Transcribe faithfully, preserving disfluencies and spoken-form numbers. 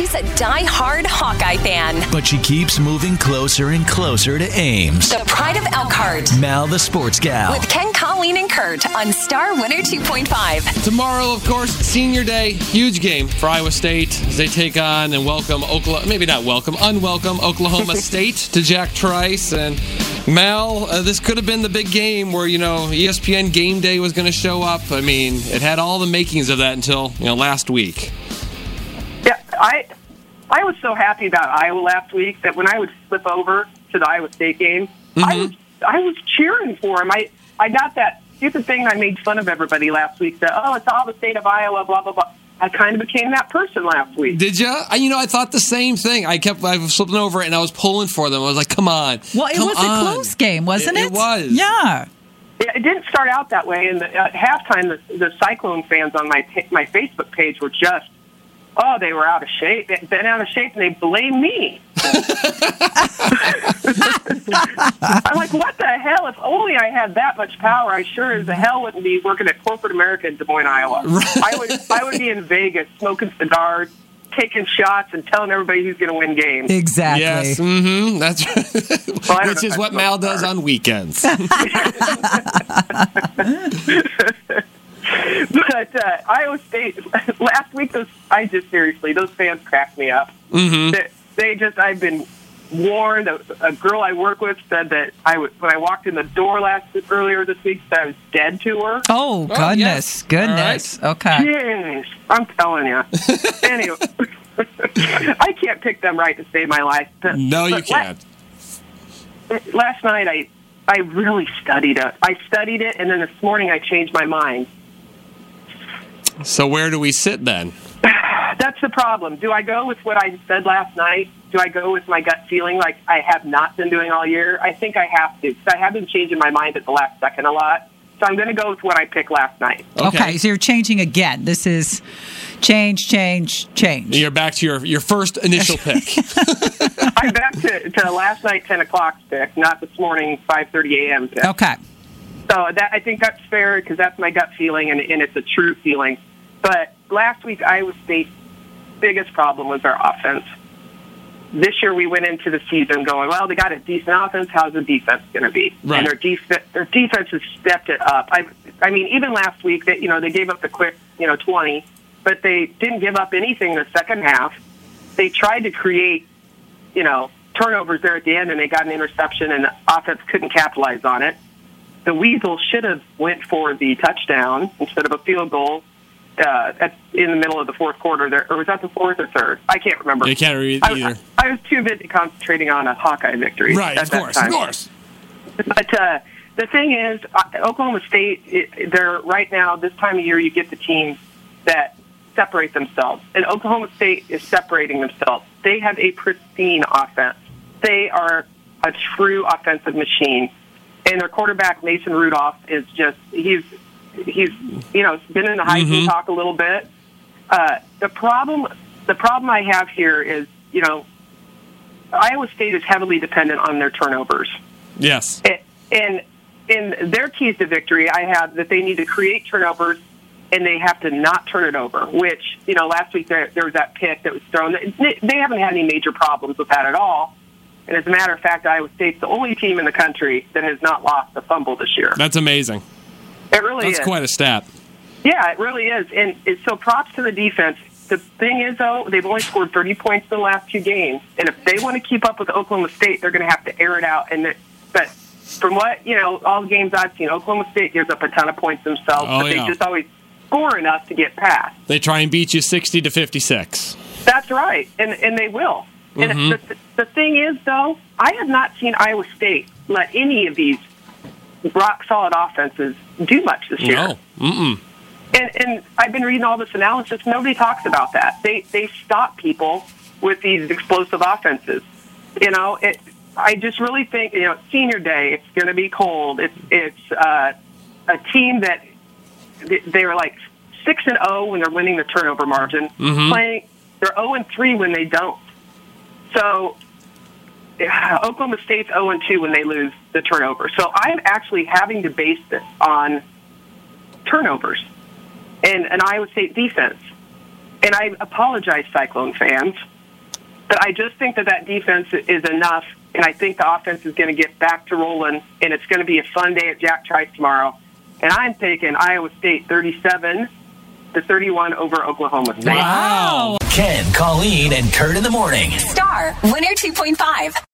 she's a die-hard Hawkeye fan. But she keeps moving closer and closer to Ames. The pride of Elkhart. Mal the Sports Gal. With Ken, Colleen, and Kurt on Star one oh two point five. Tomorrow, of course, senior day. Huge game for Iowa State as they take on and welcome Oklahoma, maybe not welcome, unwelcome Oklahoma State to Jack Trice. And Mal, uh, this could have been the big game where, you know, E S P N Game Day was going to show up. I mean, it had all the makings of that until, you know, last week. Yeah, I I was so happy about Iowa last week that when I would flip over to the Iowa State game, mm-hmm. I was I was cheering for him. I, I got that stupid thing I made fun of everybody last week that, oh, it's all the state of Iowa, blah, blah, blah. I kind of became that person last week. Did you? I, you know, I thought the same thing. I kept, I was flipping over and I was pulling for them. I was like, come on. Well, it come was on. a close game, wasn't it? It, it was. Yeah. It, it didn't start out that way. And the, at halftime, the, the Cyclone fans on my my Facebook page were just, oh, they were out of shape. They'd been out of shape, and they blamed me. I'm like, what the hell? If only I had that much power, I sure as the hell wouldn't be working at corporate America in Des Moines, Iowa. Right. I would I would be in Vegas smoking cigars, taking shots, and telling everybody who's going to win games. Exactly. Yes, mm-hmm. That's right. Well, which is what Mal does on weekends. But uh, Iowa State, last week, those I just seriously, those fans cracked me up. Mm-hmm. They, they just, I've been warned. A, a girl I work with said that I w- when I walked in the door last earlier this week, that I was dead to her. Oh, goodness, oh, yes. goodness. Right. Okay. Jeez, I'm telling you. Anyway, I can't pick them right to save my life. But, no, you but can't. Last, last night, I, I really studied it. I studied it, and then this morning I changed my mind. So where do we sit then? That's the problem. Do I go with what I said last night? Do I go with my gut feeling like I have not been doing all year? I think I have to, because I have been changing my mind at the last second a lot. So I'm going to go with what I picked last night. Okay. okay, so you're changing again. This is change, change, change. You're back to your, your first initial pick. I'm back to, to last night, ten o'clock pick, not this morning, five thirty a.m. pick. Okay. So that, I think that's fair because that's my gut feeling, and, and it's a true feeling. But last week, Iowa State's biggest problem was our offense. This year, we went into the season going, well, they got a decent offense. How's the defense going to be? Right. And their, def- their defense has stepped it up. I, I mean, even last week, they, you know, they gave up the quick, you know, twenty, but they didn't give up anything in the second half. They tried to create, you know, turnovers there at the end, and they got an interception, and the offense couldn't capitalize on it. The Weasels should have went for the touchdown instead of a field goal uh, at, in the middle of the fourth quarter. There, or was that the fourth or third? I can't remember. You can't read either. I, I, I was too busy concentrating on a Hawkeye victory. Right, at of that course, time. of course. But uh, the thing is, uh, Oklahoma State, it, they're right now, this time of year, you get the teams that separate themselves. And Oklahoma State is separating themselves. They have a pristine offense. They are a true offensive machine. And their quarterback, Mason Rudolph, is just, he's, he's you know, been in the Heisman mm-hmm. talk a little bit. Uh, the problem, the problem I have here is, you know, Iowa State is heavily dependent on their turnovers. Yes. And in their keys to victory, I have that they need to create turnovers and they have to not turn it over, which, you know, last week there, there was that pick that was thrown. They haven't had any major problems with that at all. And as a matter of fact, Iowa State's the only team in the country that has not lost a fumble this year. That's amazing. It really That's is. That's quite a stat. Yeah, it really is. And it's, so props to the defense. The thing is, though, they've only scored thirty points in the last two games. And if they want to keep up with Oklahoma State, they're going to have to air it out. And But from what, you know, all the games I've seen, Oklahoma State gives up a ton of points themselves, oh, but they yeah. just always score enough to get past. They try and beat you sixty to fifty-six. That's right, and and they will. Mm-hmm. And the, the thing is, though, I have not seen Iowa State let any of these rock-solid offenses do much this year. No. Mm-mm. And, and I've been reading all this analysis. Nobody talks about that. They they stop people with these explosive offenses. You know, it, I just really think, you know, senior day, it's going to be cold. It's, it's uh, a team that they were like six and oh when they're winning the turnover margin. Mm-hmm. Playing, they're oh and three when they don't. So yeah, Oklahoma State's oh and two when they lose the turnover. So I'm actually having to base this on turnovers and an Iowa State defense. and I apologize, Cyclone fans, but I just think that that defense is enough, and I think the offense is going to get back to rolling, and it's going to be a fun day at Jack Trice tomorrow. And I'm taking Iowa State thirty-seven to thirty-one over Oklahoma State. Wow. Ken, Colleen, and Kurt in the morning. Star one oh two point five.